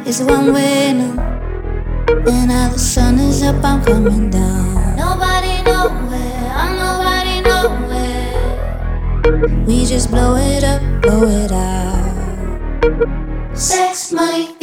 is one way now. And now the sun is up, I'm coming down. Nobody nowhere, I'm nobody nowhere. We just blow it up, blow it out. Sex, money,